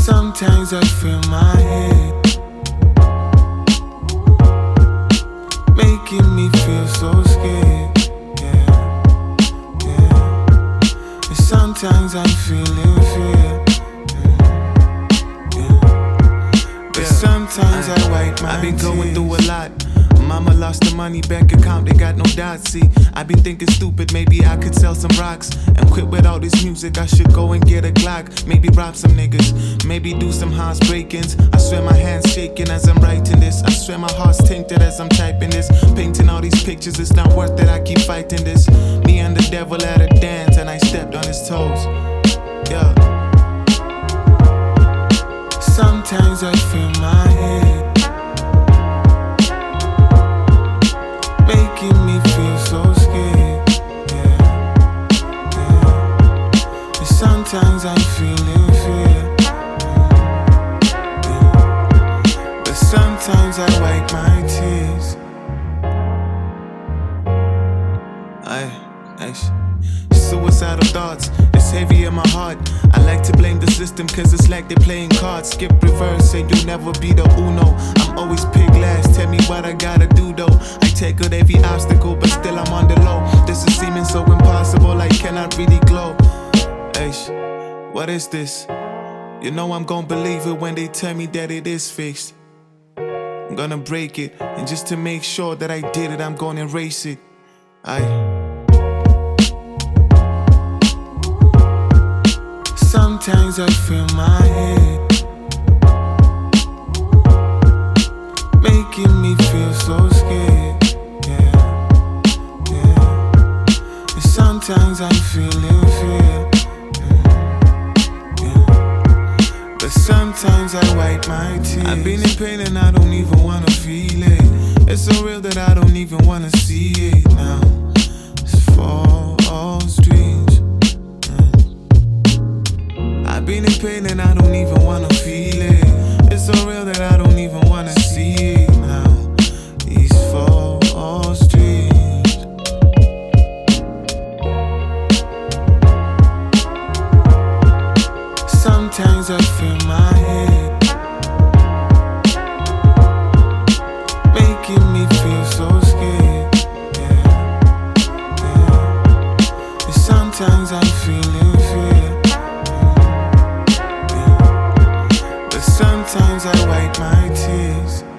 Sometimes I feel my head making me feel so scared. And sometimes I'm feeling fear. But sometimes I wipe my I've been going tears. through a lot. Mama lost the money, bank account, they got no dots. See, I've been thinking stupid, maybe I could sell some rocks and quit with all this music. I should go and get a Glock, maybe rob some niggas, maybe do some house break-ins. I swear my hands shaking as I'm writing this. I swear my heart's tainted as I'm typing this. Painting all these pictures, it's not worth it, I keep fighting this. Me and the devil at a dance and I stepped on his toes. Yeah. Sometimes I feel my head making me feel so scared. And sometimes I'm feeling fear. But sometimes I wipe my tears. Suicidal thoughts, it's heavy in my heart. I like to blame the system cause it's like they're playing cards. Skip reverse and you'll never be the Uno. I'm always pick last, tell me what I gotta do though. I tackled every obstacle but still I'm on the low. This is seeming so impossible, I cannot really glow. Aish, what is this? You know I'm gon' believe it when they tell me that it is fixed. I'm gonna break it, and just to make sure that I did it, I'm gonna erase it. Sometimes I feel my head making me feel so scared. And sometimes I'm feeling fear. But sometimes I wipe my tears. I've been in pain and I don't even wanna feel it. It's so real that I don't even wanna see it now. It's false dreams. I've been in pain and I don't even wanna feel it. It's so real that I don't even wanna see it now. These false dreams. Sometimes I feel my head making me feel so scared. And sometimes I'm feeling fear. But sometimes I wipe my tears.